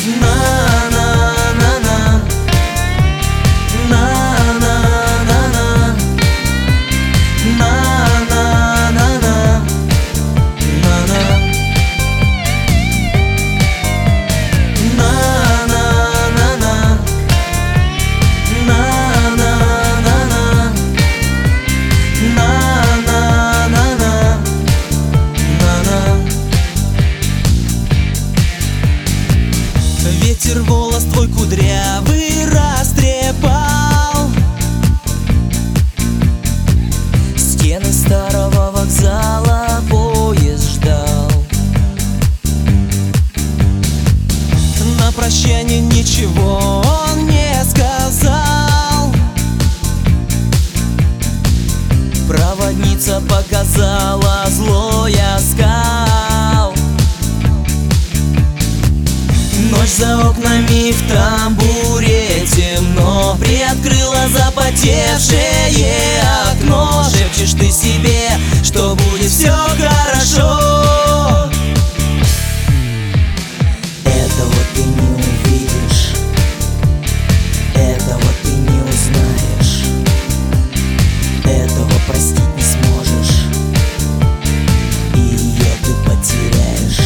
Ветер волос твой кудрявый растрепал, стены старого вокзала поезд ждал. На прощание ничего он не сказал. Проводница показала злой оскал. Ночь за окнами в тамбуре темно, приоткрыла запотевшее окно. Шепчешь ты себе, что будет все хорошо. Этого ты не увидишь, этого ты не узнаешь, этого простить не сможешь, и ее ты потеряешь.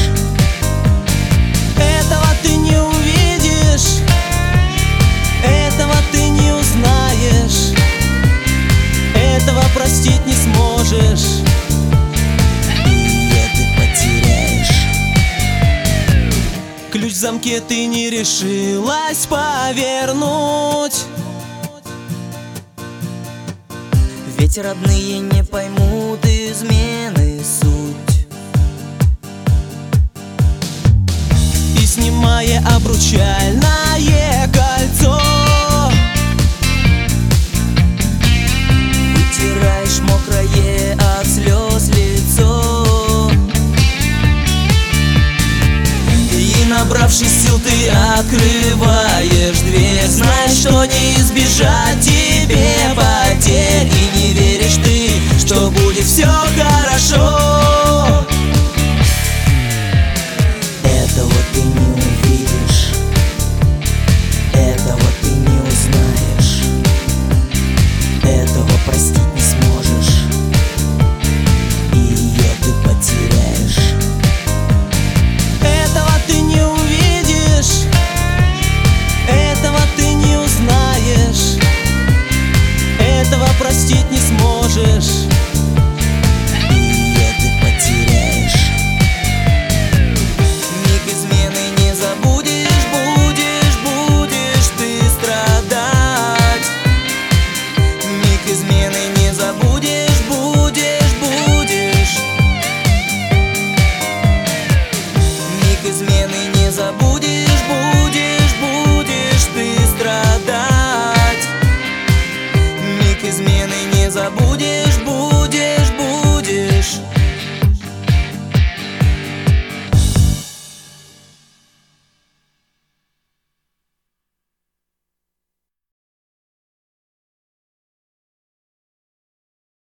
Этого ты не увидишь, этого ты не узнаешь, этого простить не сможешь, и ее ты потеряешь. Ключ в замке ты не решилась повернуть, ведь родные не поймут измены суть. И снимая обручальное кольцо, вытираешь мокрое от слез лицо. И набравшись сил ты открываешь дверь, знаешь, что не избежать тебе потерь. И не веришь ты, что будет все хорошо.